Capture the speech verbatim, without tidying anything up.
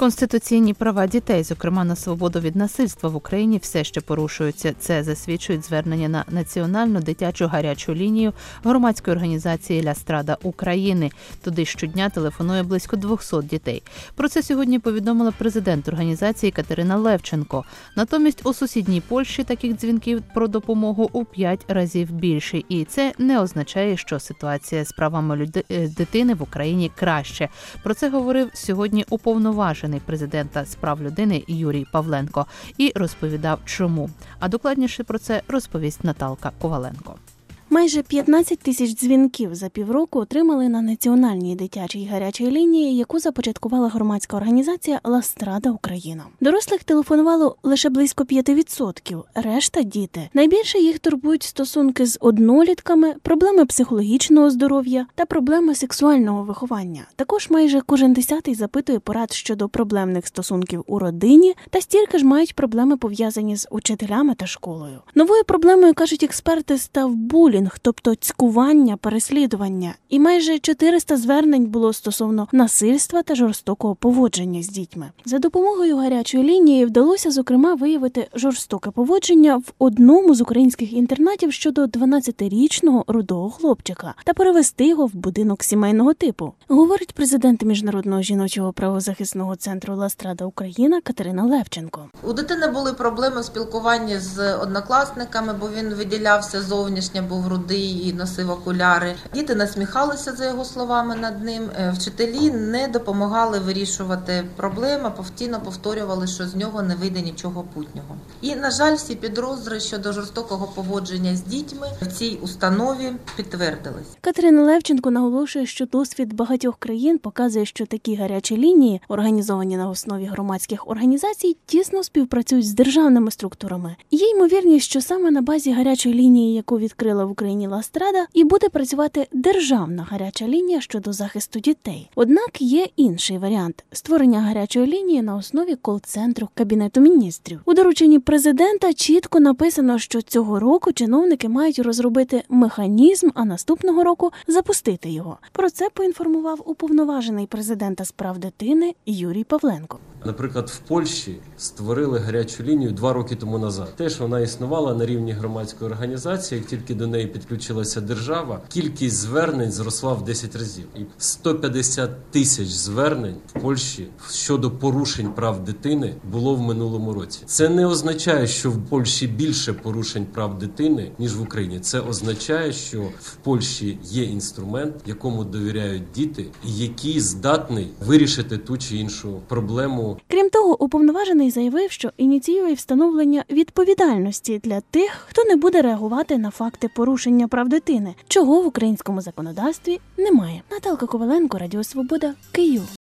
Конституційні права дітей, зокрема на свободу від насильства в Україні, все ще порушуються. Це засвідчують звернення на Національну дитячу гарячу лінію громадської організації «Ля Страда України». Туди щодня телефонує близько двохсот дітей. Про це сьогодні повідомила президент організації Катерина Левченко. Натомість у сусідній Польщі таких дзвінків про допомогу у п'ять разів більше. І це не означає, що ситуація з правами люди... дитини в Україні краще. Про це говорив сьогодні уповноважений президента з прав людини Юрій Павленко і розповідав, чому. А докладніше про це розповість Наталка Коваленко. Майже п'ятнадцять тисяч дзвінків за півроку отримали на Національній дитячій гарячій лінії, яку започаткувала громадська організація «Ля Страда Україна». Дорослих телефонувало лише близько п'ять відсотків, решта – діти. Найбільше їх турбують стосунки з однолітками, проблеми психологічного здоров'я та проблеми сексуального виховання. Також майже кожен десятий запитує порад щодо проблемних стосунків у родині, та стільки ж мають проблеми, пов'язані з учителями та школою. Новою проблемою, кажуть експерти, став булінг, тобто цькування, переслідування. І майже чотириста звернень було стосовно насильства та жорстокого поводження з дітьми. За допомогою гарячої лінії вдалося, зокрема, виявити жорстоке поводження в одному з українських інтернатів щодо дванадцятирічного рудого хлопчика та перевести його в будинок сімейного типу, говорить президент Міжнародного жіночого правозахисного центру «Ля Страда Україна» Катерина Левченко. У дитини були проблеми в спілкуванні з однокласниками, бо він виділявся зовнішньо, був рудий і носив окуляри. Діти насміхалися, за його словами, над ним. Вчителі не допомагали вирішувати проблеми, постійно повторювали, що з нього не вийде нічого путнього. І, на жаль, всі підозри щодо жорстокого поводження з дітьми в цій установі підтвердились. Катерина Левченко наголошує, що досвід багатьох країн показує, що такі гарячі лінії, організовані на основі громадських організацій, тісно співпрацюють з державними структурами. Є ймовірність, що саме на базі гарячої лінії, яку відкрила в Україні «Ля Страда», і буде працювати державна гаряча лінія щодо захисту дітей. Однак є інший варіант – створення гарячої лінії на основі кол-центру Кабінету міністрів. У дорученні президента чітко написано, що цього року чиновники мають розробити механізм, а наступного року запустити його. Про це поінформував уповноважений президента з прав дитини Юрій Павленко. Наприклад, в Польщі створили гарячу лінію два роки тому назад. Теж вона існувала на рівні громадської організації, як тільки до неї підключилася держава, кількість звернень зросла в десять разів. І сто п'ятдесят тисяч звернень в Польщі щодо порушень прав дитини було в минулому році. Це не означає, що в Польщі більше порушень прав дитини, ніж в Україні. Це означає, що в Польщі є інструмент, якому довіряють діти, і який здатний вирішити ту чи іншу проблему. Крім того, уповноважений заявив, що ініціює встановлення відповідальності для тих, хто не буде реагувати на факти порушення прав дитини, чого в українському законодавстві немає. Наталка Коваленко, Радіо Свобода, Київ.